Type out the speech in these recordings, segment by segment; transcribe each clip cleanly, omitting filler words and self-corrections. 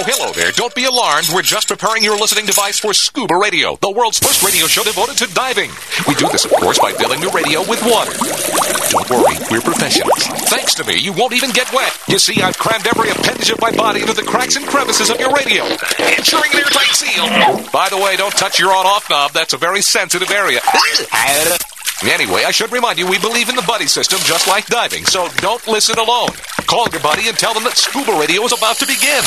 Hello there. Don't be alarmed. We're just preparing your listening device for Scuba Radio, the world's first radio show devoted to diving. We do this, of course, by filling the radio with water. Don't worry, we're professionals. Thanks to me, you won't even get wet. You see, I've crammed every appendage of my body into the cracks and crevices of your radio, ensuring an airtight seal. By the way, don't touch your on-off knob. That's a very sensitive area. Anyway, I should remind you, we believe in the buddy system just like diving, so don't listen alone. Call your buddy and tell them that Scuba Radio is about to begin.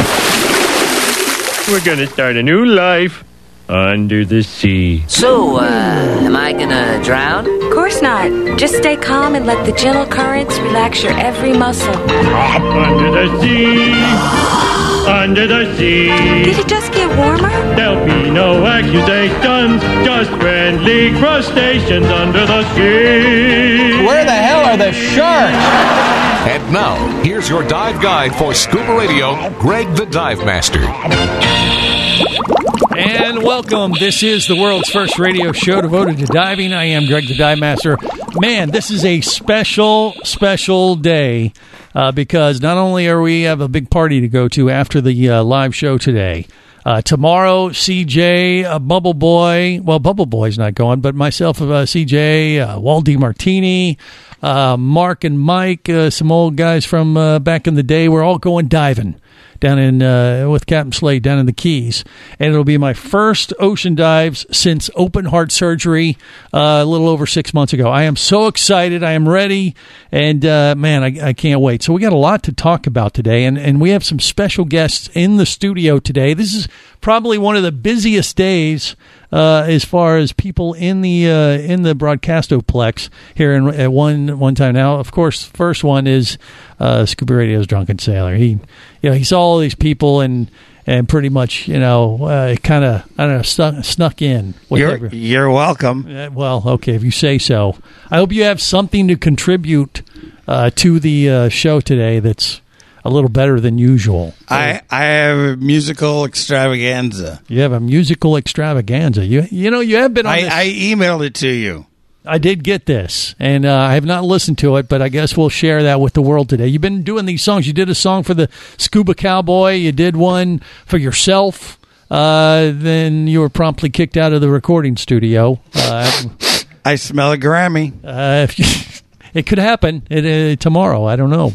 We're going to start a new life under the sea. So, am I gonna drown? Of course not. Just stay calm and let the gentle currents relax your every muscle. Under the sea, under the sea. Did it just get warmer? There'll be no accusations, just friendly crustaceans under the sea. Where the hell are the sharks? And now, here's your dive guide for Scuba Radio, Greg the Dive Master. And welcome. This is the world's first radio show devoted to diving. I am Greg the Dive Master. Man, this is a special day because not only are we have a big party to go to after the live show today. Tomorrow, CJ, Bubble Boy, well, Bubble Boy's not going, but myself, CJ, Walt DiMartini, Mark and Mike, some old guys from back in the day, we're all going diving down in with Captain Slade down in the Keys, and it'll be my first ocean dives since open heart surgery a little over 6 months ago. I am so excited. I am ready, and man, I can't wait. So we got a lot to talk about today, and we have some special guests in the studio today. This is probably one of the busiest days as far as people in the broadcastoplex here at one time. Now, of course, the first one is Scuba Radio's Drunken Sailor. He saw all these people and pretty much kind of I don't know snuck in. You're welcome. Well, okay, if you say so. I hope you have something to contribute to the show today that's a little better than usual. I have a musical extravaganza. You have a musical extravaganza. You have been on this. I emailed it to you. I did get this, and I have not listened to it, but I guess we'll share that with the world today. You've been doing these songs. You did a song for the Scuba Cowboy. You did one for yourself. Then you were promptly kicked out of the recording studio. I smell a Grammy. It could happen tomorrow. I don't know,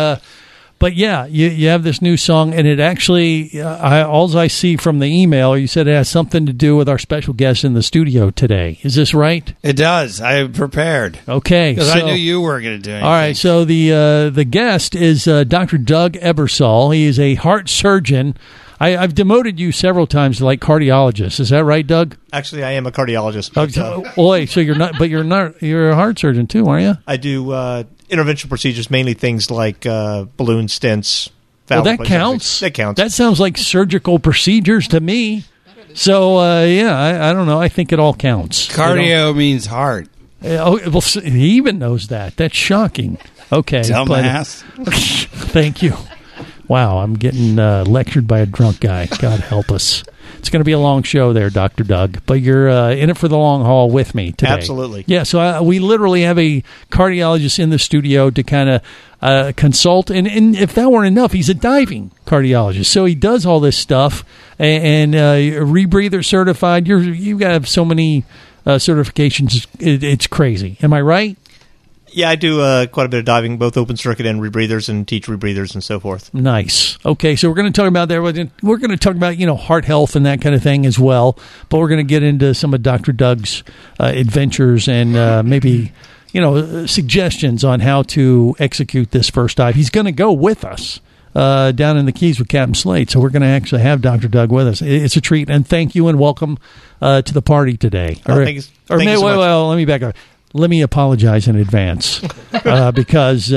But yeah, you have this new song, and it actually, all I see from the email, you said it has something to do with our special guest in the studio today. Is this right? It does. I prepared. Okay. Because I knew you were going to do anything. All right, so the guest is Dr. Doug Ebersol. He is a heart surgeon. I've demoted you several times to like cardiologist. Is that right, Doug? Actually, I am a cardiologist. Boy, so you're not, but you're a heart surgeon too, aren't you? I do interventional procedures, mainly things like balloon stents. Well, that counts. That counts. That sounds like surgical procedures to me. So, I don't know. I think it all counts. Cardio means heart. Well, he even knows that. That's shocking. Okay. Dumbass. Thank you. Wow, I'm getting lectured by a drunk guy. God help us. It's going to be a long show there, Dr. Doug, but you're in it for the long haul with me today. Absolutely. Yeah, so we literally have a cardiologist in the studio to kind of consult, and if that weren't enough, he's a diving cardiologist. So he does all this stuff, and rebreather certified. You have so many certifications, it's crazy. Am I right? Yeah, I do quite a bit of diving, both open circuit and rebreathers, and teach rebreathers and so forth. Nice. Okay, so we're going to talk about that. We're going to talk about heart health and that kind of thing as well. But we're going to get into some of Dr. Doug's adventures and maybe suggestions on how to execute this first dive. He's going to go with us down in the Keys with Captain Slade, so we're going to actually have Dr. Doug with us. It's a treat, and thank you and welcome to the party today. Thank you so much. Well, let me back up. Let me apologize in advance because,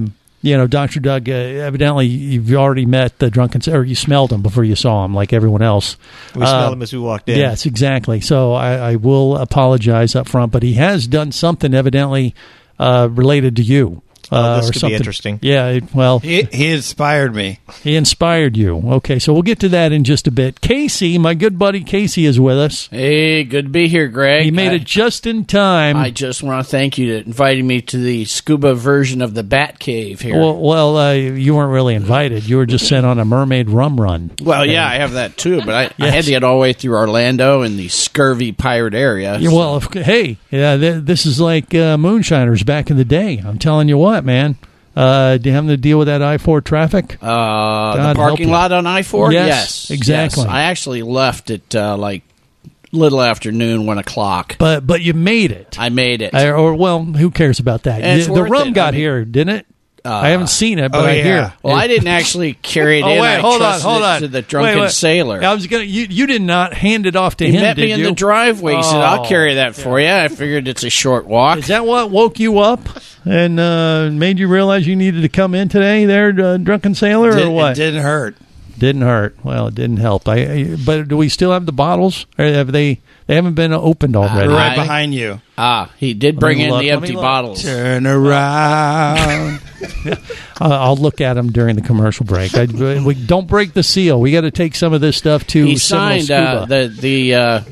Dr. Doug, evidently you've already met the drunken, or you smelled him before you saw him like everyone else. We smelled him as we walked in. Yes, exactly. So I will apologize up front, but he has done something evidently related to you. This or could something. be interesting. Yeah, well, He inspired me. he inspired you. Okay, so we'll get to that in just a bit. Casey, my good buddy Casey, is with us. Hey, good to be here, Greg. He made it just in time. I just want to thank you for inviting me to the scuba version of the Bat Cave here. Well, you weren't really invited. You were just sent on a mermaid rum run. Well, yeah, I have that too, but I had to get all the way through Orlando in the scurvy pirate area. Yeah, well, this is like moonshiners back in the day. I'm telling you what, man. Do you have to deal with that I-4 traffic? The help parking you. lot on I-4? Yes, exactly. Yes. I actually left at like little after noon, 1 o'clock. But you made it. I made it. Who cares about that? And it's The worth rum it. got here, didn't it? I haven't seen it, but I hear. Well, I didn't actually carry it in. Wait, I hold trusted on. it to the drunken sailor. I was gonna. You did not hand it off to He him, met did me in you? the driveway. He said, "I'll Oh. carry that for you." I figured it's a short walk. Is that what woke you up and made you realize you needed to come in today, there, drunken sailor, or what? It didn't hurt. Didn't hurt. Well, it didn't help. But do we still have the bottles? Or have they? They haven't been opened already. Right behind you. He did bring in look. the Let empty me look. bottles. Turn around. I'll look at them during the commercial break. We don't break the seal. We got to take some of this stuff to He Seminole signed Scuba.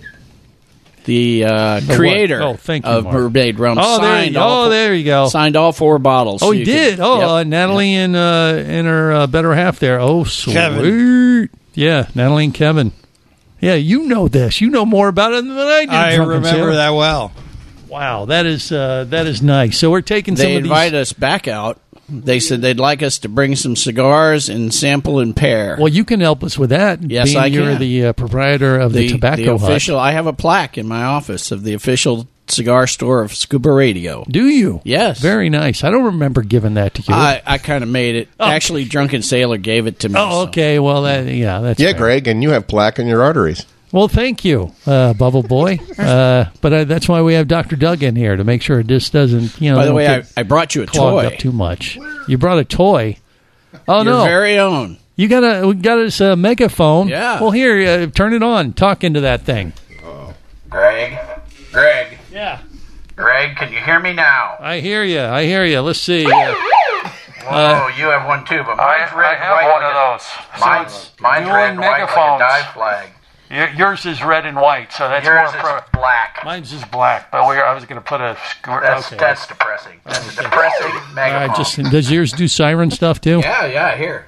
the creator what? Oh, thank you, of Mark. Mermaid Rum. Oh, there you go. Signed all 4 bottles. Oh, so he you did. can- Natalie and her better half there. Oh, sweet. Kevin. Yeah, Natalie and Kevin. Yeah, you know this. You know more about it than I do. I Drunken remember Sailor. that well. Wow, that is nice. So we're taking some They of these. invited us back out. They said they'd like us to bring some cigars and sample and pair. Well, you can help us with that. Yes, being I you're can. the proprietor of the tobacco hut. official. I have a plaque in my office of the official cigar store of Scuba Radio. Do you? Yes. Very nice. I don't remember giving that to you. I kind of made it. Actually, Drunken Sailor gave it to me. Oh, okay. Well, that's Yeah, fair. Greg, and you have plaque in your arteries. Well, thank you, Bubble Boy. But that's why we have Dr. Doug in here to make sure it just doesn't, By the don't way, get I brought you a clogged toy. up too much. You brought a toy. Oh Your no! very own. We got us a megaphone. Yeah. Well, here, turn it on. Talk into that thing. Greg? Yeah. Greg, can you hear me now? I hear you. Let's see. Whoa, you have one too, but mine's red and white. one of those. Mine's dual red and white like a megaphones. dive flag. Yours is red and white, so that's Yours more is black. Mine's is black, but I was going to put a. That's depressing. That's a depressing megaphone. Does yours do siren stuff too? Yeah, here.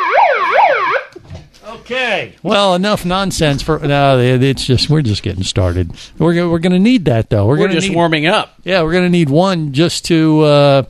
Okay. Well, enough nonsense for no. It's just we're just getting started. We're going to need that though. We're gonna just need, warming up. Yeah, we're going to need one just to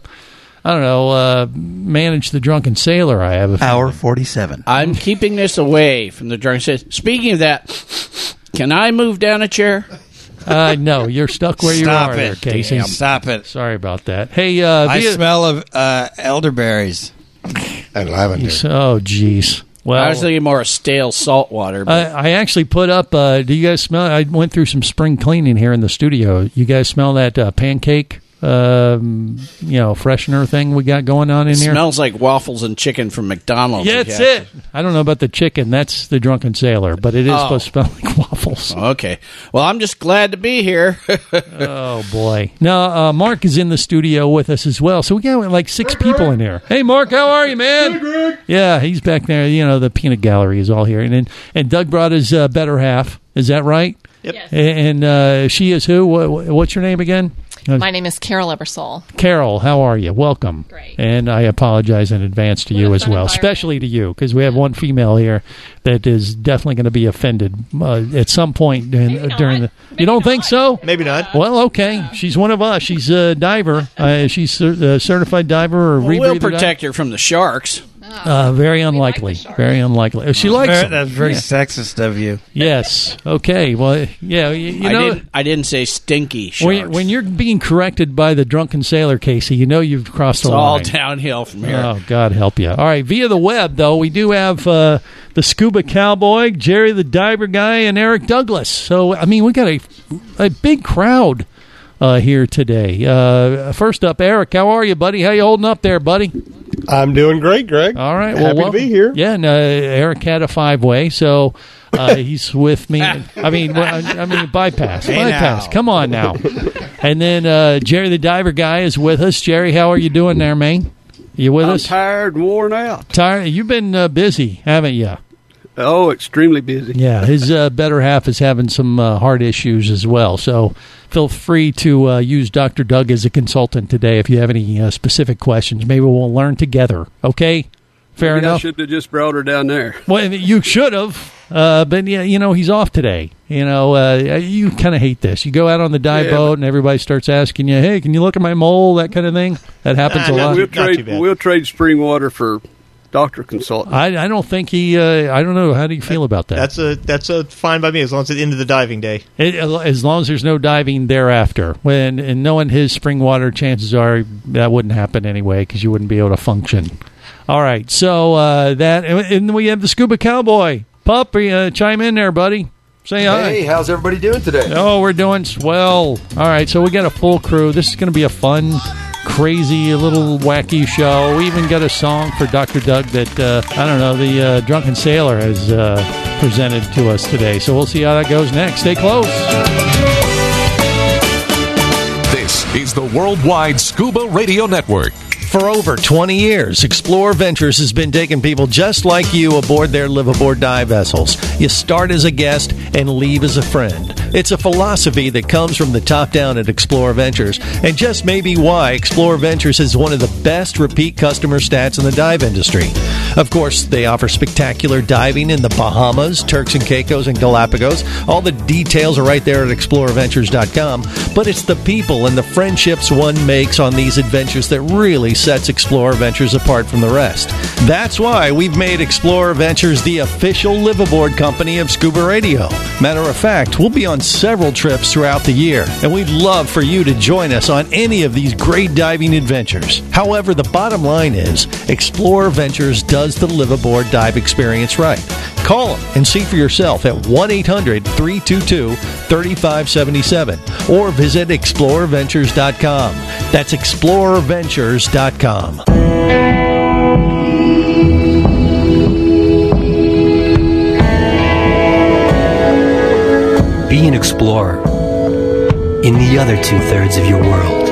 manage the drunken sailor. I have a Hour 47. I'm keeping this away from the drunk sailor. Speaking of that, can I move down a chair? No, you're stuck where you Stop are, it, there, Casey. damn. Stop it. Sorry about that. Hey, I smell of elderberries. And lavender. Oh, jeez. Well, I was thinking more of stale salt water. But I actually put up. Do you guys smell? I went through some spring cleaning here in the studio. You guys smell that pancake? Freshener thing we got going on in here. smells like waffles and chicken from McDonald's. Yeah, that's it. I don't know about the chicken. That's the drunken sailor, but it is supposed to smell like waffles. Okay. Well, I'm just glad to be here. Oh boy! Now Mark is in the studio with us as well, so we got like 6 people in here. Hey, Mark, how are you, man? Hey, Greg. Yeah, he's back there. The peanut gallery is all here, and Doug brought his better half. Is that right? Yep. Yes. And she is who? What's your name again? My name is Carol Ebersole. Carol, how are you? Welcome. Great. And I apologize in advance to you as well, especially to you, because we have one female here that is definitely going to be offended at some point during the. You don't think so? Maybe not. Well, okay. She's one of us. She's a diver. She's a certified diver or We'll rebreather protect her from the sharks. very unlikely. Very unlikely. She likes them. That's very sexist of you. Yes. Okay. Well, yeah. You know, I didn't say stinky sharks. when you're being corrected by the drunken sailor, Casey, you know you've crossed It's the all line. downhill from here. Oh, God help you. All right, via the web, though, we do have the Scuba Cowboy, Jerry the Diver Guy, and Eric Douglas. So, I mean, we got a big crowd here today. First up, Eric, how are you, buddy? How you holding up there, buddy? I'm doing great, Greg. All right. Happy to be here. Yeah, and Eric had a 5-way, so he's with me. I mean, bypass. Hey, Bypass. now. Come on now. And then Jerry the Diver Guy is with us. Jerry, how are you doing there, man? You with I'm us? tired and worn out. Tired? You've been busy, haven't you? Oh, extremely busy. Yeah, his better half is having some heart issues as well. So feel free to use Dr. Doug as a consultant today if you have any specific questions. Maybe we'll learn together. Okay? Fair Maybe enough? I should have just brought her down there. Well, you should have. But, yeah, he's off today. You kind of hate this. You go out on the dive boat and everybody starts asking you, hey, can you look at my mole, that kind of thing. That happens a lot. We'll trade spring water for doctor consultant. I don't think he. I don't know. How do you feel about that? That's a fine by me as long as it's the end of the diving day. As long as there's no diving thereafter. And knowing his spring water, chances are that wouldn't happen anyway because you wouldn't be able to function. All right. So and we have the Scuba Cowboy. Pup, chime in there, buddy. Say hi. Hey, how's everybody doing today? Oh, we're doing swell. All right, so we got a full crew. This is going to be a fun, crazy, a little wacky show. We even got a song for Dr. Doug that, the Drunken Sailor has presented to us today. So we'll see how that goes next. Stay close. This is the Worldwide Scuba Radio Network. For over 20 years, Explorer Ventures has been taking people just like you aboard their live-aboard dive vessels. You start as a guest and leave as a friend. It's a philosophy that comes from the top down at Explorer Ventures, and just may be why Explorer Ventures is one of the best repeat customer stats in the dive industry. Of course, they offer spectacular diving in the Bahamas, Turks and Caicos, and Galapagos. All the details are right there at explorerventures.com, but it's the people and the friendships one makes on these adventures that really sets Explorer Ventures apart from the rest. That's why we've made Explorer Ventures the official live-aboard company of Scuba Radio. Matter of fact, we'll be on several trips throughout the year, and we'd love for you to join us on any of these great diving adventures. However, the bottom line is, Explorer Ventures does the live-aboard dive experience right. Call them and see for yourself at 1-800-322-3577 or visit explorerventures.com. That's explorerventures.com. Be an explorer in the other 2/3 of your world.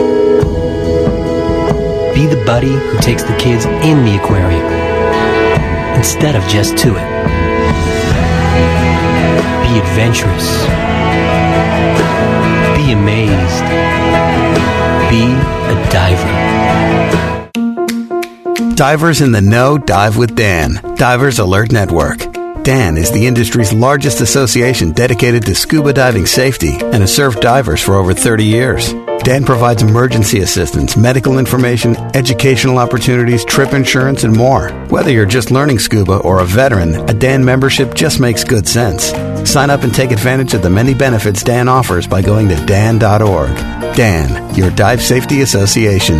Be the buddy who takes the kids in the aquarium instead of just to it. Be adventurous. Be amazed. Be a diver. Divers in the know dive with Dan, Divers Alert Network. Dan is the industry's largest association dedicated to scuba diving safety and has served divers for over 30 years. Dan provides emergency assistance, medical information, educational opportunities, trip insurance, and more. Whether you're just learning scuba or a veteran, a Dan membership just makes good sense. Sign up and take advantage of the many benefits Dan offers by going to dan.org. Dan, your dive safety association.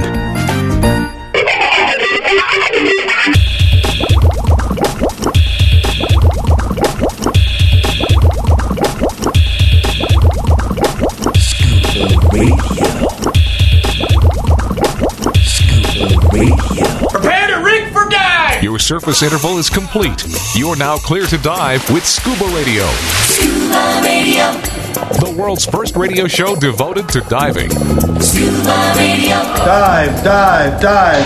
Prepare to rig for dive! Your surface interval is complete. You're now clear to dive with Scuba Radio. Scuba Radio. The world's first radio show devoted to diving. Scuba Radio. Dive, dive, dive.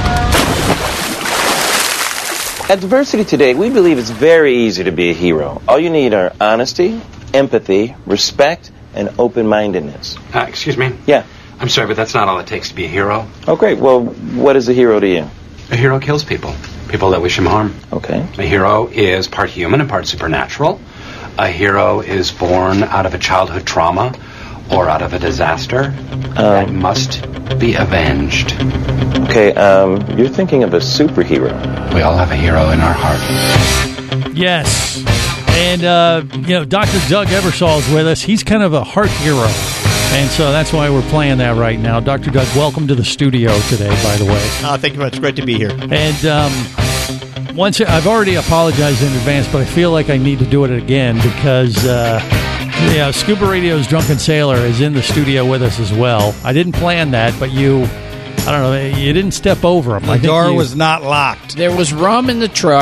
At Diversity Today, we believe it's very easy to be a hero. All you need are honesty, empathy, respect, and open-mindedness. Excuse me? Yeah. I'm sorry, but that's not all it takes to be a hero. Oh, great. Well, what is a hero to you? A hero kills people. People that wish him harm. Okay. A hero is part human and part supernatural. A hero is born out of a childhood trauma or out of a disaster that must be avenged. Okay, you're thinking of a superhero. We all have a hero in our heart. Yes. And, Dr. Doug Ebersol is with us. He's kind of a heart hero. And so that's why we're playing that right now. Dr. Doug, welcome to the studio today, by the way. Thank you very much. Great to be here. And I've already apologized in advance, but I feel like I need to do it again because Scuba Radio's Drunken Sailor is in the studio with us as well. I didn't plan that, but you didn't step over him. The door was not locked. There was rum in the truck.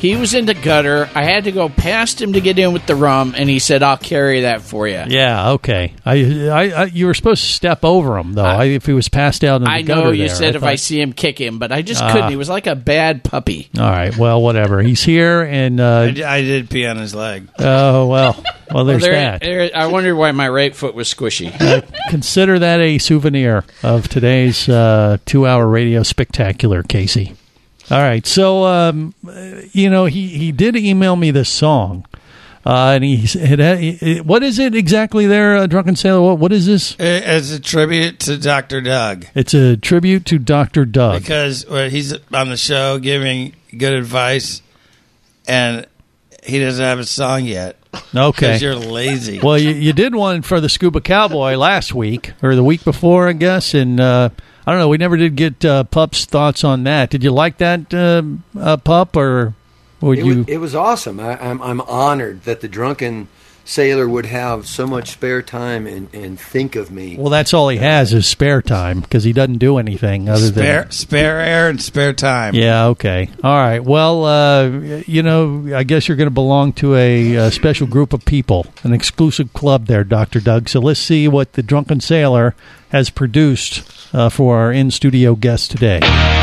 He was in the gutter. I had to go past him to get in with the rum, and he said, "I'll carry that for you." Yeah, okay. You were supposed to step over him, though, if he was passed out in the gutter. I know you there. said if I see him, kick him, but I just couldn't. He was like a bad puppy. All right, well, whatever. He's here, and... I did pee on his leg. Oh, well, there's that. I wondered why my right foot was squishy. Consider that a souvenir of today's 2-hour radio spectacular, Casey. All right, so he did email me this song, and what is it exactly there, Drunken Sailor? What is this? It's a tribute to Dr. Doug. It's a tribute to Dr. Doug because he's on the show giving good advice, and he doesn't have a song yet. Okay, because you're lazy. Well, you did one for the Scuba Cowboy last week or the week before, I guess, and. I don't know. We never did get Pup's thoughts on that. Did you like that, Pup, or would you? It was awesome. I'm honored that the Drunken Sailor would have so much spare time and think of me. Well, that's all he has is spare time because he doesn't do anything other than spare air and spare time. Yeah. Okay. All right. Well, I guess you're going to belong to a special group of people, an exclusive club there, Dr. Doug. So let's see what the Drunken Sailor has produced for our in-studio guest today.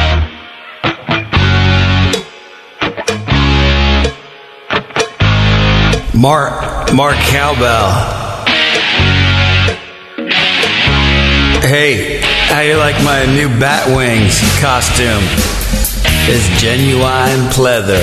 Mark Cowbell. Hey, how you like my new Batwings costume? It's genuine pleather.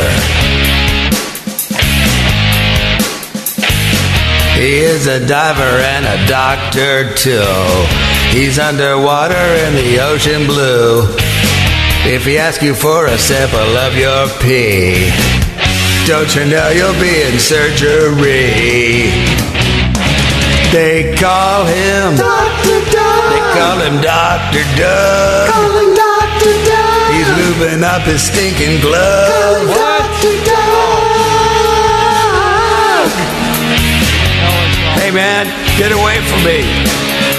He is a diver and a doctor too. He's underwater in the ocean blue. If he asks you for a sample of your pee, don't you know you'll be in surgery? They call him Dr. Doug. They call him Dr. Doug. Call him Dr. Doug. He's lubing up his stinking glove. Dr. Doug. Hey man, get away from me.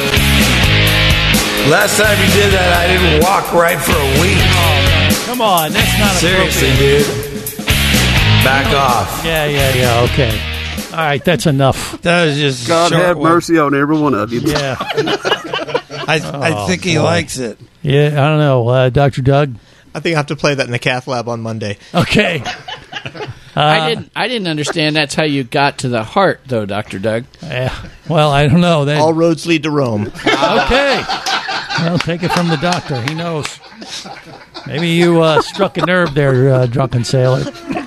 Last time you did that, I didn't walk right for a week. Oh, come on, that's not seriously, dude. Back off. Yeah, okay. All right, that's enough. That was just God have mercy on every one of you. Yeah. I think he likes it. Yeah, I don't know. Dr. Doug? I think I have to play that in the cath lab on Monday. Okay. I didn't understand that's how you got to the heart, though, Dr. Doug. Well, I don't know. All roads lead to Rome. Okay. Well, take it from the doctor. He knows. Maybe you struck a nerve there, Drunken Sailor.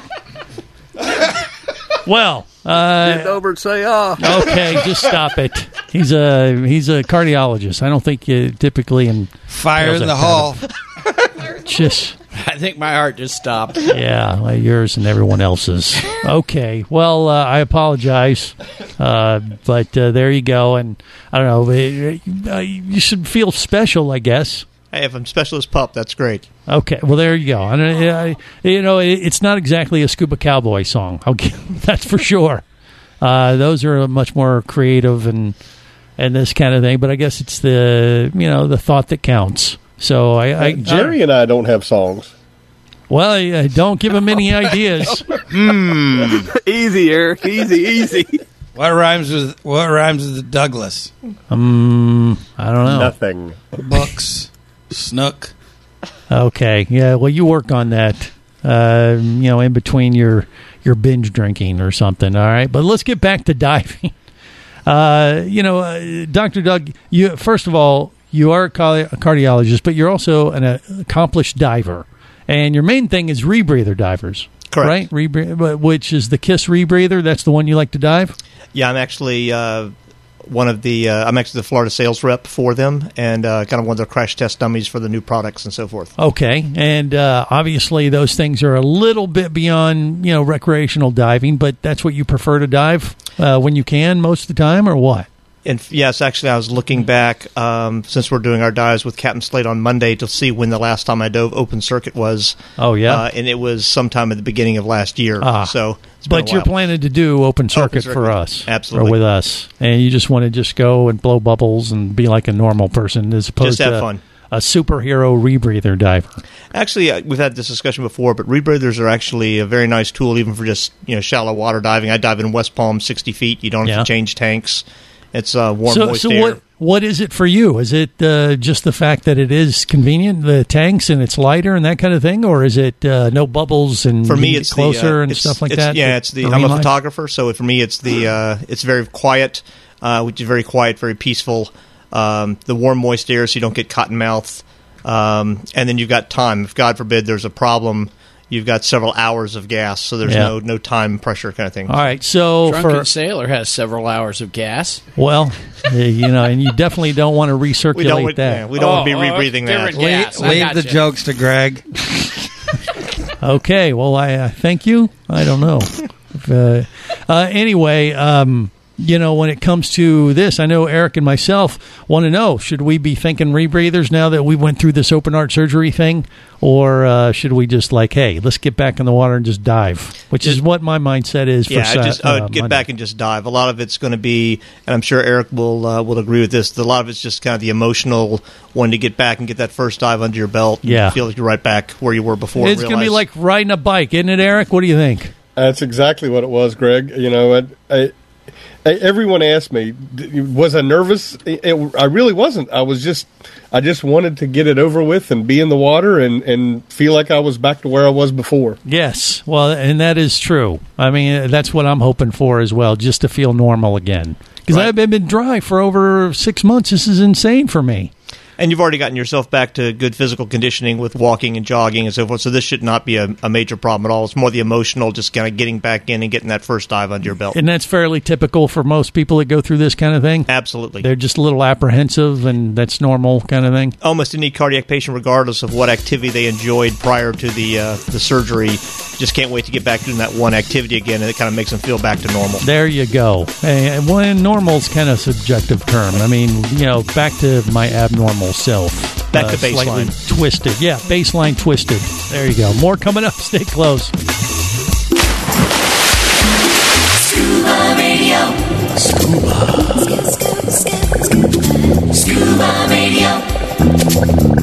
Well, get over and say Okay, just stop it. He's a cardiologist. I don't think you typically in fire in the hall. Just. I think my heart just stopped. Yeah, like yours and everyone else's. Okay, well, I apologize, but there you go. And I don't know, you should feel special, I guess. Hey, if I'm special as Pup, that's great. Okay, well, there you go. And it's not exactly a Scuba Cowboy song. Okay, that's for sure. Those are much more creative and this kind of thing. But I guess it's the thought that counts. So Jerry and I don't have songs. Well, don't give him any ideas. Easy, Eric. Easy. What rhymes with Douglas? I don't know. Nothing. Books. Snook. Okay. Yeah. Well, you work on that. In between your binge drinking or something. All right. But let's get back to diving. Dr. Doug. First of all, you are a cardiologist, but you're also an accomplished diver. And your main thing is rebreather divers. Correct. Right? Which is the KISS rebreather. That's the one you like to dive? Yeah, I'm actually I'm actually the Florida sales rep for them and kind of one of their crash test dummies for the new products and so forth. Okay. And obviously those things are a little bit beyond, recreational diving, but that's what you prefer to dive when you can most of the time, or what? And yes, actually, I was looking back since we're doing our dives with Captain Slate on Monday to see when the last time I dove open circuit was. Oh yeah, and it was sometime at the beginning of last year. So, but you're planning to do open circuit for us, absolutely, or with us, and you just want to go and blow bubbles and be like a normal person as opposed to have fun. superhero rebreather diver? Actually, we've had this discussion before, but rebreathers are actually a very nice tool, even for just shallow water diving. I dive in West Palm, 60 feet. You don't have to change tanks. It's warm, moist air. What is it for you? Is it just the fact that it is convenient, the tanks, and it's lighter and that kind of thing, or is it no bubbles and for me it's closer and stuff like that? Yeah, it's the. I'm a photographer, so for me it's the. It's very quiet, which is very quiet, very peaceful. The warm, moist air, so you don't get cotton mouth, and then you've got time. If God forbid there's a problem, you've got several hours of gas, so there's no time pressure kind of thing. All right, so Drunken Sailor has several hours of gas. Well, and you definitely don't want to recirculate that. We don't want to be rebreathing that. Leave the jokes to Greg. Okay, well, I thank you. I don't know. Anyway, when it comes to this, I know Eric and myself want to know, should we be thinking rebreathers now that we went through this open heart surgery thing? Or should we just hey, let's get back in the water and just dive? Which is what my mindset is for get back and just dive. A lot of it's going to be, and I'm sure Eric will agree with this, a lot of it's just kind of the emotional one to get back and get that first dive under your belt. Yeah. And feel like you're right back where you were before. It's going to be like riding a bike, isn't it, Eric? What do you think? That's exactly what it was, Greg. Everyone asked me, was I nervous? I really wasn't. I just wanted to get it over with and be in the water and feel like I was back to where I was before. Yes, well, and that is true. I mean, that's what I'm hoping for as well, just to feel normal again. Because I've been dry for over 6 months. This is insane for me. And you've already gotten yourself back to good physical conditioning with walking and jogging and so forth, so this should not be a major problem at all. It's more the emotional, just kind of getting back in and getting that first dive under your belt. And that's fairly typical for most people that go through this kind of thing? Absolutely. They're just a little apprehensive, and that's normal kind of thing? Almost any cardiac patient, regardless of what activity they enjoyed prior to the surgery, just can't wait to get back doing that one activity again, and it kind of makes them feel back to normal. There you go. Hey, normal is kind of a subjective term. I mean, back to my abnormal self. Back to baseline. Slightly twisted. Yeah, baseline twisted. There you go. More coming up. Stay close. Scuba Radio. Scuba Radio.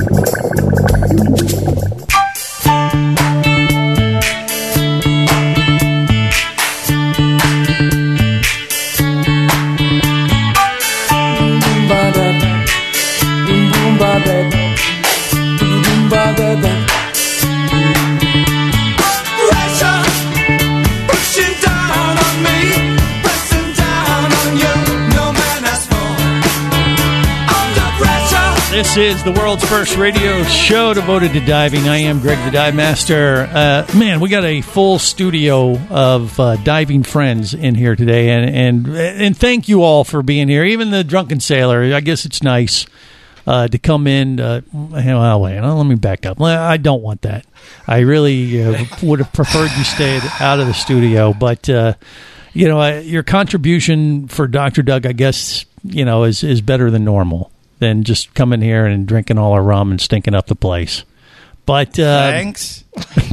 This is the world's first radio show devoted to diving. I am Greg the Dive Master. Man, we got a full studio of diving friends in here today, and thank you all for being here. Even the Drunken Sailor. I guess it's nice to come in. Let me back up. I don't want that. I really would have preferred you stayed out of the studio, but your contribution for Dr. Doug, I guess, is better than normal. Than just coming here and drinking all our rum and stinking up the place. But thanks.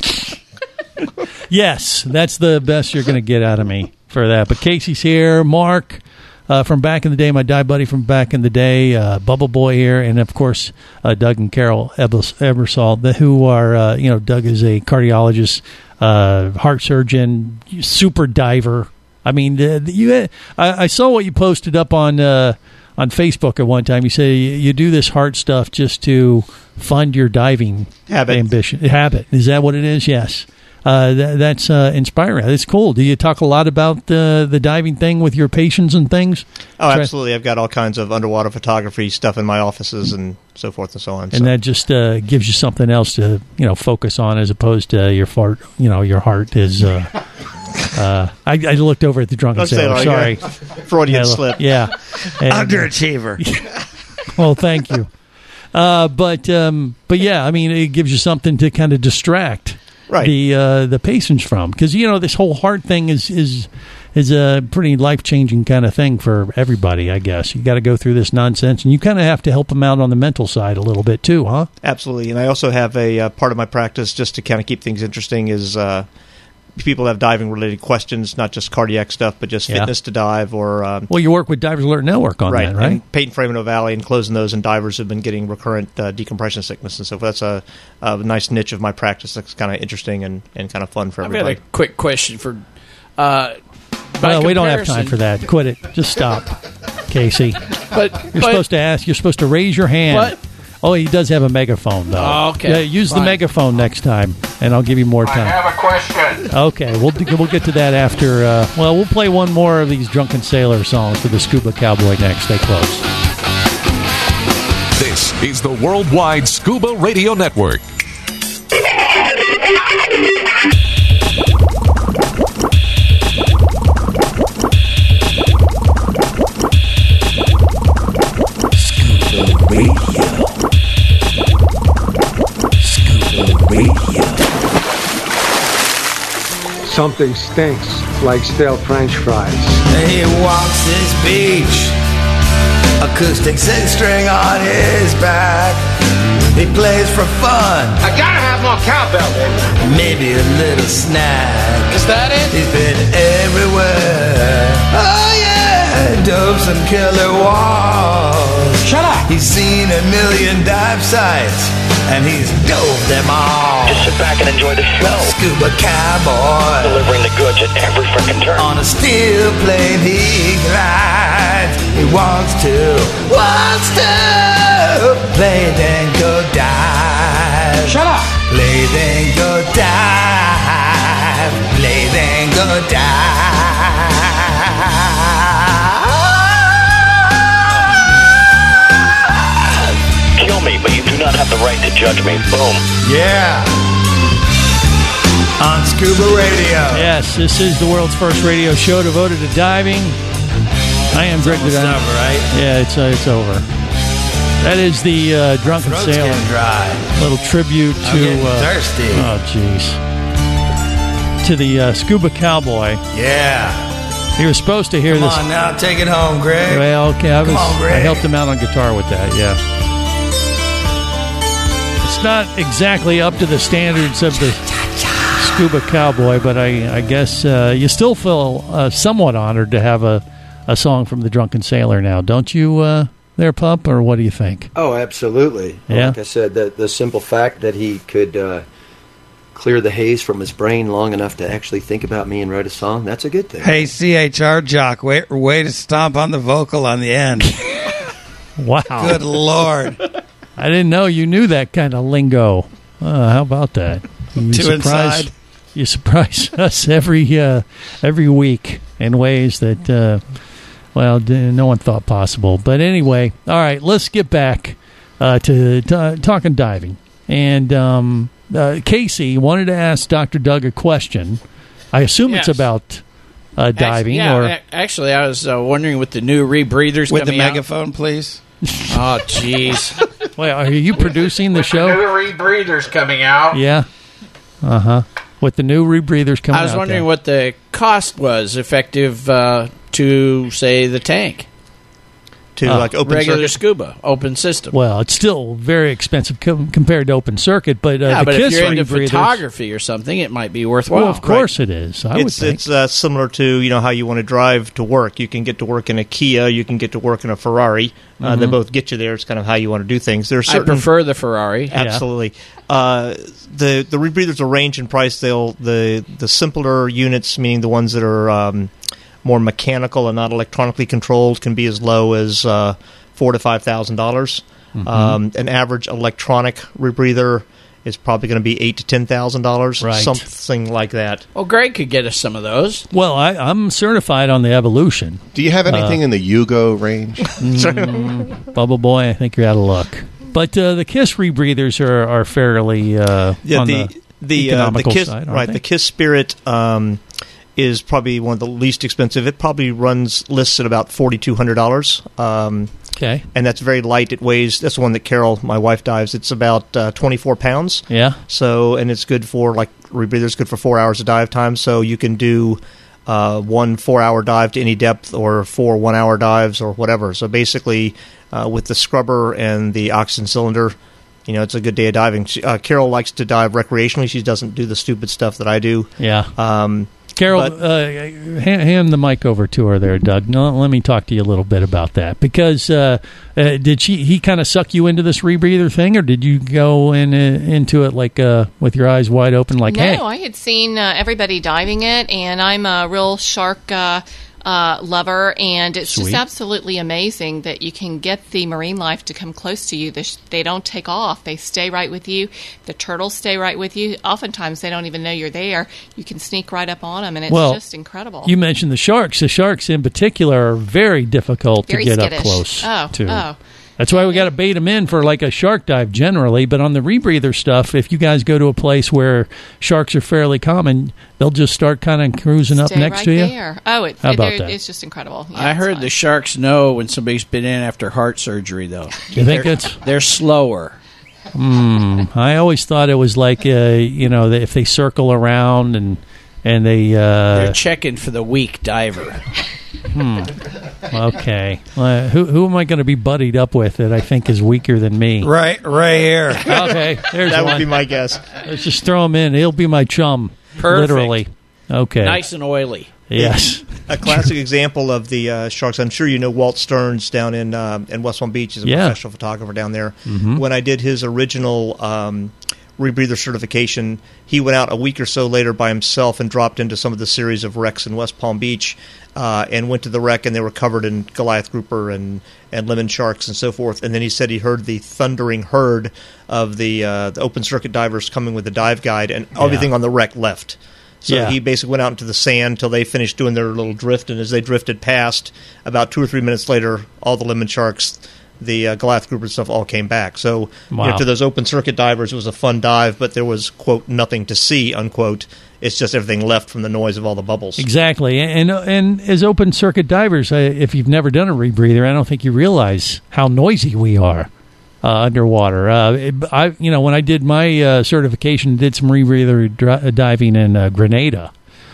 Yes, that's the best you're going to get out of me for that. But Casey's here, Mark from back in the day, my dive buddy from back in the day, Bubble Boy here, and of course Doug and Carol Ebersol, who are Doug is a cardiologist, heart surgeon, super diver. I mean, I saw what you posted up on Facebook at one time. You say you do this hard stuff just to fund your diving habit. Is that what it is? Yes. That's inspiring. That's cool. Do you talk a lot about the diving thing with your patients and things? Oh, absolutely. I've got all kinds of underwater photography stuff in my offices and so forth and so on. And that just gives you something else to focus on as opposed to your fart. Your heart is. I looked over at the Drunken Sailor. Sorry, Freudian slip. Yeah, underachiever. Well, thank you. But yeah, I mean, it gives you something to kind of distract the patients from, because this whole heart thing is a pretty life-changing kind of thing for everybody. I guess you got to go through this nonsense, and you kind of have to help them out on the mental side a little bit too, huh? Absolutely. And I also have a part of my practice, just to kind of keep things interesting, is people have diving related questions, not just cardiac stuff, but just fitness to dive or. Well, you work with Divers Alert Network on that, right? And Peyton Frame Valley and closing those, and divers have been getting recurrent decompression sickness and so forth. That's a nice niche of my practice that's kind of interesting and kind of fun for everybody. I've got a quick question for. Well, we don't have time for that. Quit it. Just stop, Casey. But you're supposed to ask. You're supposed to raise your hand. What? Oh, he does have a megaphone, though. Oh, okay. Yeah, use the megaphone next time, and I'll give you more time. I have a question. Okay, we'll get to that after. We'll play one more of these Drunken Sailor songs for the Scuba Cowboy next. Stay close. This is the Worldwide Scuba Radio Network. Something stinks like stale French fries. He walks this beach, acoustic six-string on his back. He plays for fun. I gotta have more cowbell, baby. Maybe a little snack. Is that it? He's been everywhere. Oh yeah, dopes and killer walls. Shut up. He's seen a million dive sites, and he's dove them all. Just sit back and enjoy the show. Scuba Cowboy, Delivering the goods at every frickin' turn. on a steel plane he glides. He wants to play then go dive. Shut up. Play then go dive. Play then go dive. Kill me, but you do not have the right to judge me. Boom. Yeah. On Scuba Radio. Yes, this is the world's first radio show devoted to diving. I am Greg the Diver, right? Yeah, it's over. That is the Drunken Throat's Sailor. getting dry. Little tribute I'm to getting thirsty. Oh, jeez. To the Scuba Cowboy. Yeah. He was supposed to hear Come this. on now, take it home, Greg. Well, okay, Come on, Greg. I helped him out on guitar with that. Yeah. It's not exactly up to the standards of the Scuba Cowboy, but I guess you still feel somewhat honored to have a song from the Drunken Sailor now, don't you, there, Pup? Or what do you think? Oh, absolutely. Yeah? Like I said, the simple fact that he could clear the haze from his brain long enough to actually think about me and write a song, that's a good thing. Hey, CHR Jock, way to stomp on the vocal on the end. Wow. Good Lord. I didn't know you knew that kind of lingo. How about that? You surprise us every week in ways that, no one thought possible. But anyway, all right, let's get back to talking diving. And Casey wanted to ask Dr. Doug a question. I assume it's about diving. Actually, I was wondering with the new rebreathers with coming the out. megaphone, please. Oh, jeez. Wait, are you producing the show? The new rebreathers coming out. Yeah. With the new rebreathers coming out. I was wondering what the cost was effective to, say, the tank. To like open regular circuit? scuba, open system. Well, it's still very expensive compared to open circuit, but the but Kiss if you're into rebreathers- photography or something, it might be worthwhile. Well, of course it is. I would think. It's similar to how you want to drive to work. You can get to work in a Kia. You can get to work in a Ferrari. They Mhm. both get you there. It's kind of how you want to do things. There's I certain, prefer the Ferrari. Absolutely. The rebreathers will range in price. The simpler units, meaning the ones that are more mechanical and not electronically controlled, can be as low as $4,000 to $5,000. Mhm. An average electronic rebreather is probably going to be $8,000 to $10,000, Right. something like that. Well, Greg could get us some of those. Well, I'm certified on the Evolution. Do you have anything in the Yugo range? Bubble Boy, I think you're out of luck. But the Kiss rebreathers are fairly on the economical Kiss, side, aren't right? they? The Kiss Spirit is probably one of the least expensive. It probably lists at about $4,200. Okay, and that's very light. It weighs. That's the one that Carol, my wife, dives. It's about 24 pounds. Yeah. So, and it's good for rebreathers. Good for 4 hours of dive time. So you can do 1 4-hour dive to any depth, or 4 1-hour dives, or whatever. So basically, with the scrubber and the oxygen cylinder, it's a good day of diving. Carol likes to dive recreationally. She doesn't do the stupid stuff that I do. Yeah. Carol, hand the mic over to her there, Doug. No, let me talk to you a little bit about that. Because did he kind of suck you into this rebreather thing, or did you go into it like with your eyes wide open like, no, hey? I had seen everybody diving it, and I'm a real shark lover, and it's Sweet. just absolutely amazing that you can get the marine life to come close to you. They don't take off. They stay right with you. The turtles stay right with you. Oftentimes, they don't even know you're there. You can sneak right up on them, and it's just incredible. You mentioned the sharks. The sharks in particular are very difficult Very to get skittish. up close to. Oh. That's why we got to bait them in for like a shark dive generally. But on the rebreather stuff, if you guys go to a place where sharks are fairly common, they'll just start kind of cruising up next right to you. there. Oh, How about that? It's just incredible. Yeah, I heard the sharks know when somebody's been in after heart surgery, though. You think they're slower? I always thought it was like if they circle around and they they're checking for the weak diver. Okay. Who am I going to be buddied up with that I think is weaker than me? Right here. Okay, there's that one. would be my guess. Let's just throw him in. He'll be my chum. Perfect. Literally. Okay. Nice and oily. Yes. A classic example of the sharks. I'm sure you know Walt Stearns down in West Palm Beach. Is a professional photographer down there. Mhm. When I did his original rebreather certification, he went out a week or so later by himself and dropped into some of the series of wrecks in West Palm Beach, and went to the wreck, and they were covered in Goliath grouper and lemon sharks and so forth. And then he said he heard the thundering herd of the open circuit divers coming with the dive guide, and everything on the wreck left. So he basically went out into the sand till they finished doing their little drift, and as they drifted past, about 2 or 3 minutes later, all the lemon sharks, the Goliath grouper and stuff all came back. So to those open circuit divers, it was a fun dive, but there was, quote, nothing to see, unquote. It's just everything left from the noise of all the bubbles. Exactly. And as open circuit divers, if you've never done a rebreather, I don't think you realize how noisy we are underwater. When I did my certification, did some rebreather diving in Grenada.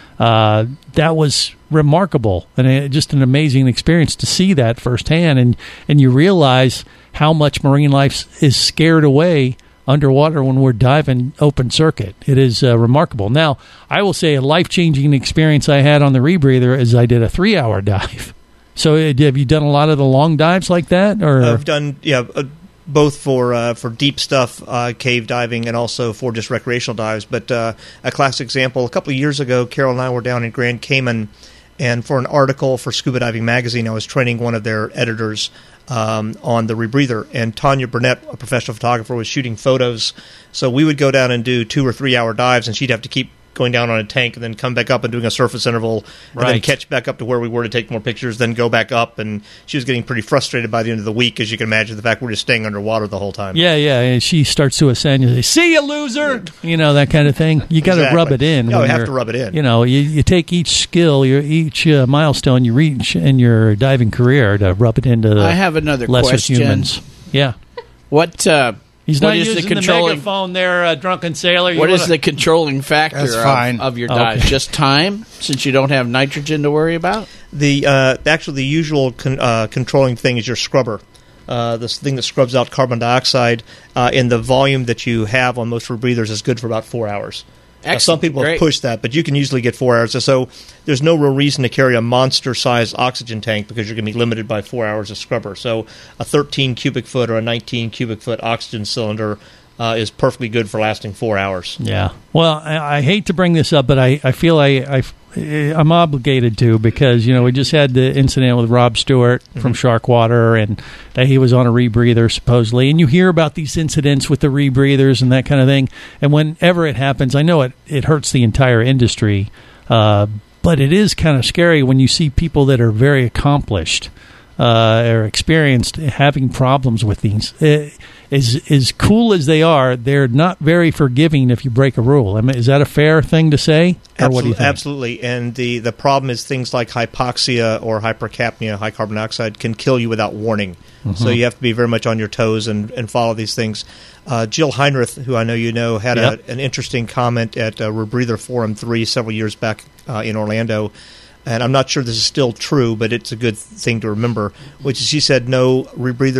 That was remarkable and just an amazing experience to see that firsthand. And you realize how much marine life is scared away underwater when we're diving open circuit. It is remarkable. Now, I will say a life-changing experience I had on the rebreather is I did a 3-hour dive. So have you done a lot of the long dives like that? Or I've done, both for deep stuff, cave diving, and also for just recreational dives. But a classic example, a couple of years ago, Carol and I were down in Grand Cayman, and for an article for Scuba Diving Magazine, I was training one of their editors on the rebreather. And Tanya Burnett, a professional photographer, was shooting photos. So we would go down and do 2 or 3 hour dives, and she'd have to keep going down on a tank and then come back up and doing a surface interval and then catch back up to where we were to take more pictures, then go back up. And she was getting pretty frustrated by the end of the week, as you can imagine, the fact we're just staying underwater the whole time. Yeah. And she starts to ascend and say, "See you, loser!" That kind of thing. You got to rub it in. No, you have to rub it in. You take each skill, each milestone you reach in your diving career to rub it into the I have another lesser question. humans. Yeah. What? He's what not is using the controlling megaphone there, drunken sailor. What is the controlling factor That's of your dive? Okay. Just time, since you don't have nitrogen to worry about? Actually, the usual controlling thing is your scrubber. This thing that scrubs out carbon dioxide in the volume that you have on most rebreathers is good for about 4 hours. Some people have pushed that, but you can usually get 4 hours. So there's no real reason to carry a monster-sized oxygen tank because you're going to be limited by 4 hours of scrubber. So a 13 cubic foot or a 19 cubic foot oxygen cylinder is perfectly good for lasting 4 hours. Yeah. Well, I hate to bring this up, but I feel I'm obligated to, because we just had the incident with Rob Stewart from Sharkwater, and he was on a rebreather supposedly. And you hear about these incidents with the rebreathers and that kind of thing. And whenever it happens, I know it hurts the entire industry, but it is kind of scary when you see people that are very accomplished or experienced having problems with these. As cool as they are, they're not very forgiving if you break a rule. I mean, is that a fair thing to say? Or what do you think? Absolutely. And the problem is things like hypoxia or hypercapnia, high carbon dioxide, can kill you without warning. Mm-hmm. So you have to be very much on your toes and follow these things. Jill Heinrich, who I know you know, had an interesting comment at Rebreather Forum 3 several years back in Orlando. And I'm not sure this is still true, but it's a good thing to remember, which is she said no rebreather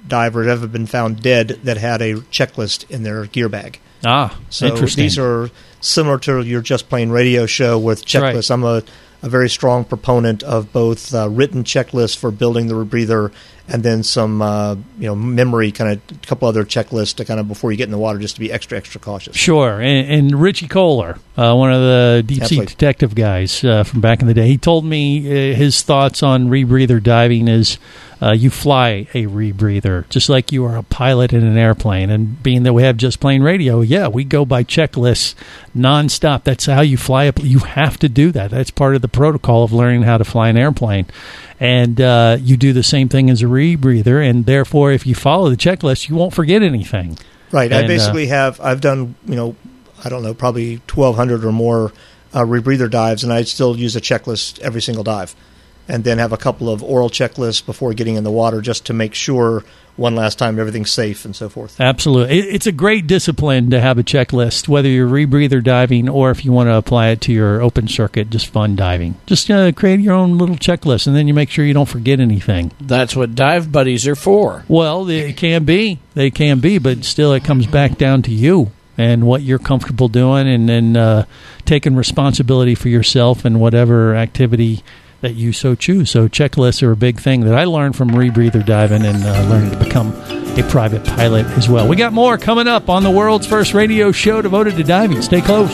diver have ever been found dead that had a checklist in their gear bag. So interesting. these are similar to your Just Plain Radio show with checklists. Right. I'm a very strong proponent of both written checklists for building the rebreather and then some memory, kind of a couple other checklists to kind of before you get in the water, just to be extra cautious. Sure. And Richie Kohler, one of the deep sea detective guys from back in the day, he told me his thoughts on rebreather diving is you fly a rebreather just like you are a pilot in an airplane. And being that we have Just Plain Radio, we go by checklists nonstop. That's how you fly. You have to do that. That's part of the protocol of learning how to fly an airplane. And you do the same thing as a rebreather, and therefore, if you follow the checklist, you won't forget anything. Right. And, I basically I've done, I don't know, probably 1,200 or more rebreather dives, and I still use a checklist every single dive. And then have a couple of oral checklists before getting in the water just to make sure one last time everything's safe and so forth. Absolutely. It's a great discipline to have a checklist, whether you're rebreather diving or if you want to apply it to your open circuit, just fun diving. Just create your own little checklist, and then you make sure you don't forget anything. That's what dive buddies are for. Well, they can be, but still it comes back down to you and what you're comfortable doing, and then taking responsibility for yourself and whatever activity that you so choose. So checklists are a big thing that I learned from rebreather diving and learning to become a private pilot as well. We got more coming up on the world's first radio show devoted to diving. Stay close.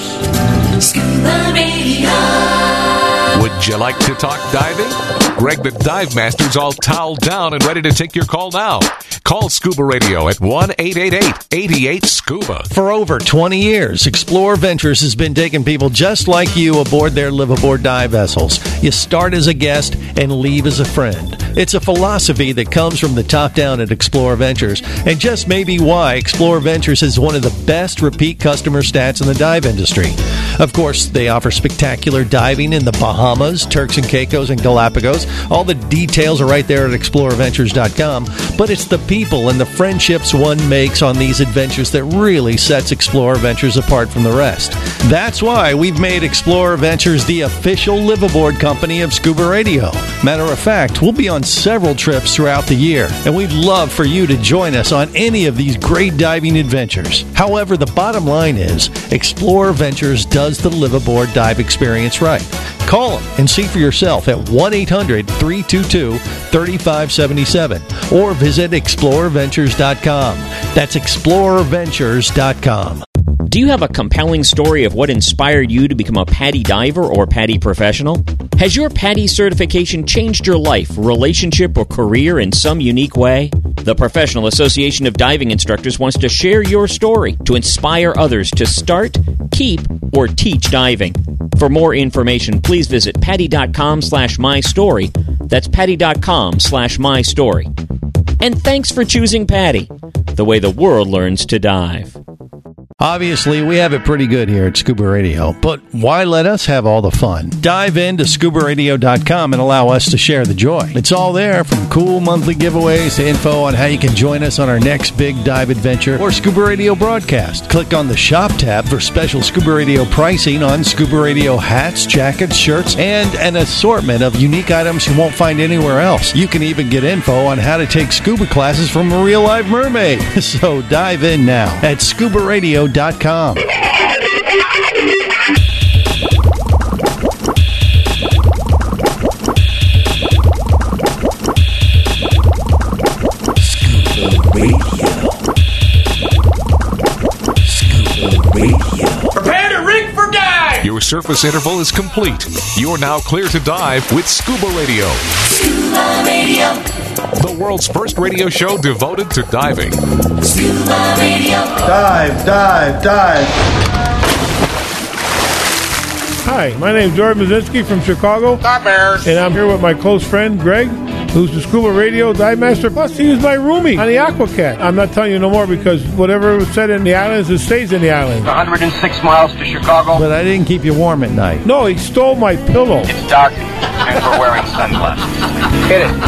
Scuba Radio. Would you like to talk diving? Greg the Dive Master's all toweled down and ready to take your call now. Call Scuba Radio at 1-888-88-SCUBA. For over 20 years, Explorer Ventures has been taking people just like you aboard their live-aboard dive vessels. You start as a guest and leave as a friend. It's a philosophy that comes from the top down at Explorer Ventures, and just maybe why Explorer Ventures is one of the best repeat customer stats in the dive industry. Of course, they offer spectacular diving in the Bahamas, Turks and Caicos, and Galapagos. All the details are right there at explorerventures.com, but it's the people and the friendships one makes on these adventures that really sets Explorer Ventures apart from the rest. That's why we've made Explorer Ventures the official live-aboard company of Scuba Radio. Matter of fact, we'll be on several trips throughout the year, and we'd love for you to join us on any of these great diving adventures. However, the bottom line is, Explorer Ventures does the live-aboard dive experience right. Call them and see for yourself at 1-800-322-3577 or visit explorerventures.com. That's explorerventures.com. Do you have a compelling story of what inspired you to become a PADI diver or PADI professional? Has your PADI certification changed your life, relationship, or career in some unique way? The Professional Association of Diving Instructors wants to share your story to inspire others to start, keep, or teach diving. For more information, please visit PADI.com/mystory. That's PADI.com/mystory. And thanks for choosing PADI, the way the world learns to dive. Obviously, we have it pretty good here at Scuba Radio, but why let us have all the fun? Dive into scubaradio.com and allow us to share the joy. It's all there, from cool monthly giveaways to info on how you can join us on our next big dive adventure or Scuba Radio broadcast. Click on the Shop tab for special Scuba Radio pricing on Scuba Radio hats, jackets, shirts, and an assortment of unique items you won't find anywhere else. You can even get info on how to take scuba classes from a real live mermaid. So dive in now at scubaradio.com. Prepare to rig for dive! Your surface interval is complete. You're now clear to dive with Scuba Radio. Scuba Radio. The world's first radio show devoted to diving. Scuba Radio. Dive, dive, dive. Hi, my name is George Mazinski from Chicago. Stop Bears. And I'm here with my close friend, Greg, who's the Scuba Radio dive master. Plus, he was my roomie on the AquaCat. I'm not telling you no more because whatever was said in the islands, it stays in the islands. 106 miles to Chicago. But I didn't keep you warm at night. No, he stole my pillow. It's dark, and we're wearing sunglasses. Hit it.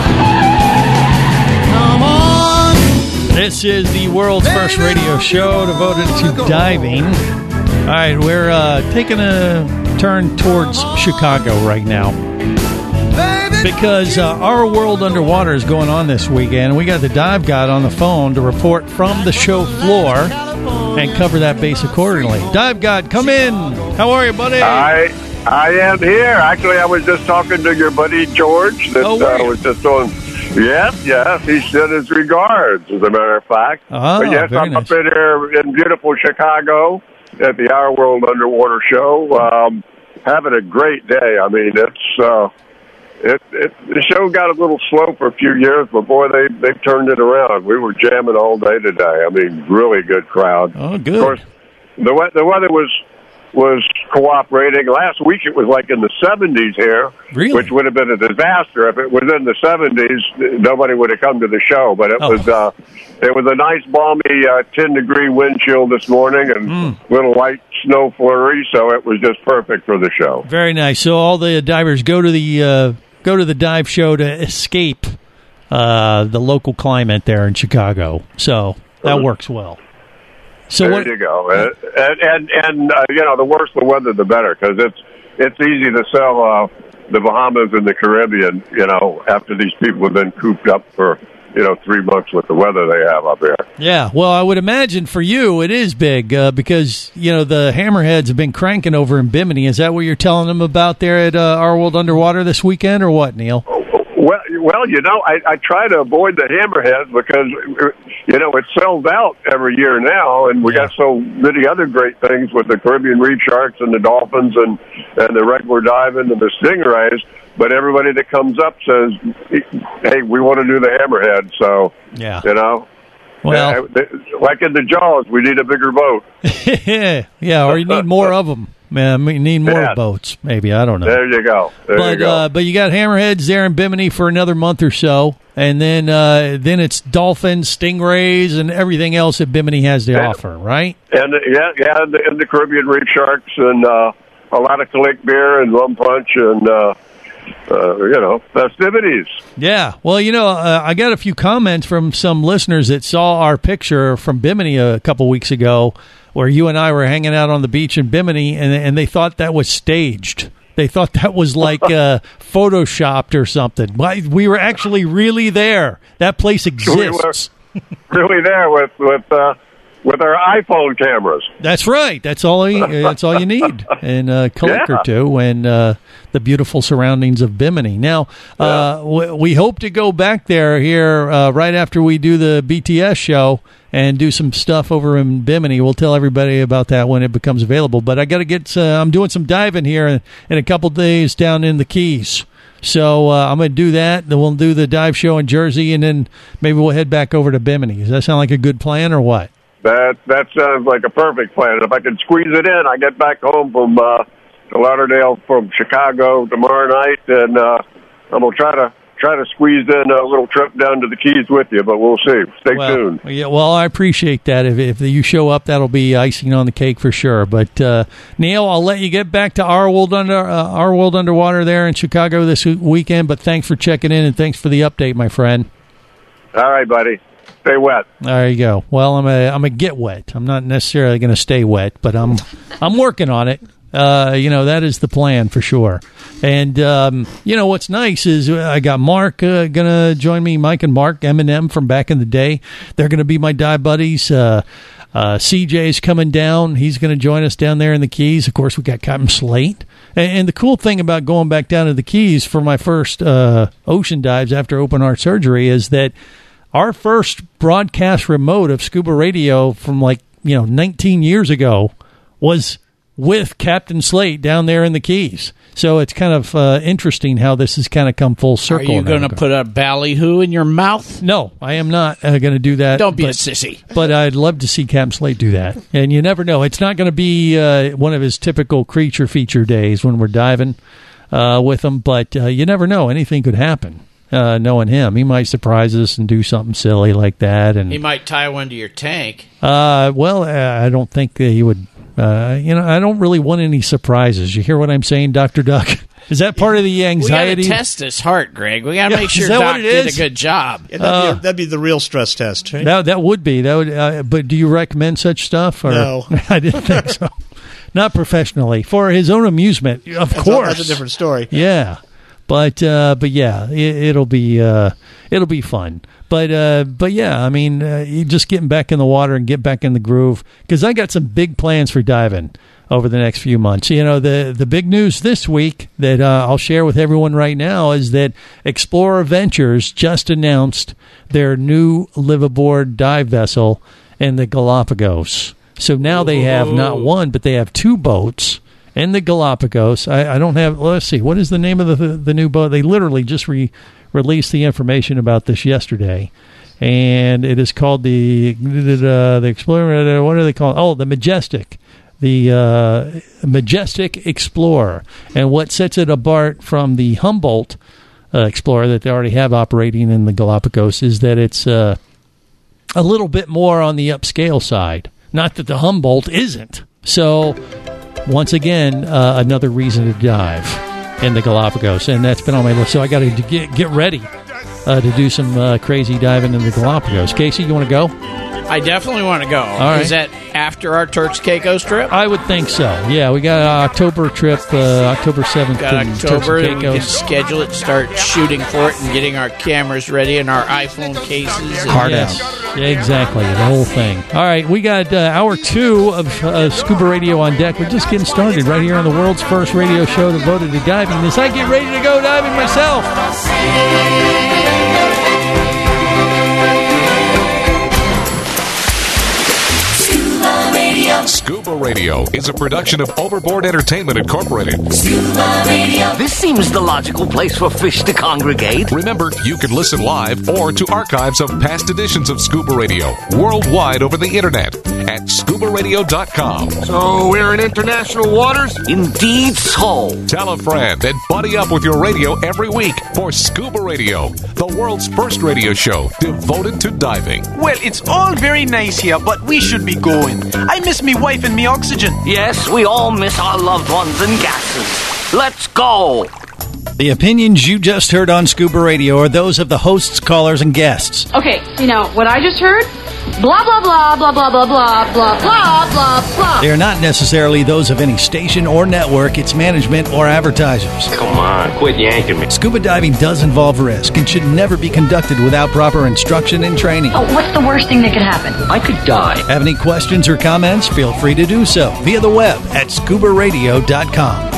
This is the world's first radio show devoted to diving. All right, we're taking a turn towards Chicago right now. Baby, because Our World Underwater is going on this weekend. We got the dive guide on the phone to report from the show floor and cover that base accordingly. Dive guide, come in. How are you, buddy? I am here. Actually, I was just talking to your buddy George. That was just on. Yes. He sent his regards, as a matter of fact. Oh, but yes, I'm up in here in beautiful Chicago at the Our World Underwater show. Having a great day. I mean, the show got a little slow for a few years, but boy, they've turned it around. We were jamming all day today. I mean, really good crowd. Oh, good. Of course, the weather was cooperating. Last week it was like in the 70s here, which would have been a disaster. If it was in the 70s, nobody would have come to the show. But it was a nice, balmy 10-degree wind chill this morning and little light snow flurry, so it was just perfect for the show. Very nice. So all the divers go to the dive show to escape the local climate there in Chicago. So that works well. So there you go, and the worse the weather, the better, because it's easy to sell the Bahamas and the Caribbean, after these people have been cooped up for 3 months with the weather they have up there. Yeah, well, I would imagine for you it is big because the hammerheads have been cranking over in Bimini. Is that what you're telling them about there at Our World Underwater this weekend, or what, Neil? Well, I try to avoid the hammerheads because, it sells out every year now, and we got so many other great things with the Caribbean reef sharks and the dolphins and the regular diving and the stingrays, but everybody that comes up says, hey, we want to do the hammerhead, so, Well, like in the Jaws, we need a bigger boat. Yeah, or you need more of them. Man, we need more boats, maybe. I don't know. There you go. But you got hammerheads there in Bimini for another month or so, and then it's dolphins, stingrays, and everything else that Bimini has to offer, right? And and the Caribbean reef sharks, and a lot of Click beer and rum punch, and festivities. Yeah. Well, I got a few comments from some listeners that saw our picture from Bimini a couple weeks ago, where you and I were hanging out on the beach in Bimini, and they thought that was staged. They thought that was like photoshopped or something. We were actually really there. That place exists. We were really there with our iPhone cameras. That's right. That's all you need, and a click or two, and the beautiful surroundings of Bimini. Now, we hope to go back there here right after we do the BTS show and do some stuff over in Bimini. We'll tell everybody about that when it becomes available. But I got to get. I'm doing some diving here in a couple days down in the Keys. So I'm going to do that. Then we'll do the dive show in Jersey, and then maybe we'll head back over to Bimini. Does that sound like a good plan, or what? That sounds like a perfect plan. If I can squeeze it in, I get back home from Lauderdale from Chicago tomorrow night, and I'm gonna try to squeeze in a little trip down to the Keys with you. But we'll see. Stay tuned. Yeah, well, I appreciate that. If you show up, that'll be icing on the cake for sure. But Neil, I'll let you get back to Our World Underwater there in Chicago this weekend. But thanks for checking in, and thanks for the update, my friend. All right, buddy. Stay wet. There you go. Well, I'm a get wet. I'm not necessarily going to stay wet, but I'm working on it. That is the plan for sure. And what's nice is I got Mark going to join me. Mike and Mark, Eminem from back in the day. They're going to be my dive buddies. CJ's coming down. He's going to join us down there in the Keys. Of course, we got Captain Slate. And the cool thing about going back down to the Keys for my first ocean dives after open heart surgery is that our first broadcast remote of Scuba Radio from 19 years ago was with Captain Slate down there in the Keys. So it's kind of interesting how this has kind of come full circle. Are you going to put a ballyhoo in your mouth? No, I am not going to do that. Don't be a sissy. But I'd love to see Captain Slate do that. And you never know. It's not going to be one of his typical creature feature days when we're diving with him. But you never know. Anything could happen. Knowing him, he might surprise us and do something silly like that, and he might tie one to your tank. I don't think that he would. I don't really want any surprises. You hear what I'm saying, Dr. Duck? Is that part of the anxiety? We got to test his heart, Greg. We got to make sure Doc did a good job. Yeah, that'd be the real stress test. Right? That would be. That would. But do you recommend such stuff? Or? No, I didn't think so. Not professionally, for his own amusement, of course. That's a different story. Yeah. But yeah, it'll be fun. But yeah, I mean, you just getting back in the water and get back in the groove, because I got some big plans for diving over the next few months. You know, the big news this week that I'll share with everyone right now is that Explorer Ventures just announced their new live-aboard dive vessel in the Galapagos. So now they have not one, but they have 2 boats in the Galapagos. I don't have, let's see, what is the name of the new boat? They literally just released the information about this yesterday. And it is called the Explorer, what are they called? Oh, the Majestic. The Majestic Explorer. And what sets it apart from the Humboldt Explorer that they already have operating in the Galapagos is that it's a little bit more on the upscale side. Not that the Humboldt isn't. So, once again, another reason to dive in the Galapagos. And that's been on my list. So I got to get ready to do some crazy diving in the Galapagos. Casey, you want to go? I definitely want to go. All right. Is that after our Turks Caicos trip? I would think so. Yeah, we got an October trip, October 7th. Got in October, Turks and we can schedule it, start shooting for it, and getting our cameras ready and our iPhone cases. Hard out. Yeah, exactly, the whole thing. All right, we got hour 2 of Scuba Radio on deck. We're just getting started right here on the world's first radio show devoted to diving. As I get ready to go diving myself. Scuba Radio is a production of Overboard Entertainment Incorporated. Scuba Radio. This seems the logical place for fish to congregate. Remember, you can listen live or to archives of past editions of Scuba Radio worldwide over the internet at scubaradio.com. So we're in international waters? Indeed so. Tell a friend and buddy up with your radio every week for Scuba Radio, the world's first radio show devoted to diving. Well, it's all very nice here, but we should be going. I miss me wife and me oxygen. Yes, we all miss our loved ones and gases. Let's go. The opinions you just heard on Scuba Radio are those of the hosts, callers, and guests. Okay, you know, what I just heard? Blah, blah, blah, blah, blah, blah, blah, blah, blah, blah, blah. They are not necessarily those of any station or network, its management, or advertisers. Come on, quit yanking me. Scuba diving does involve risk and should never be conducted without proper instruction and training. Oh, what's the worst thing that could happen? I could die. Have any questions or comments? Feel free to do so via the web at scubaradio.com.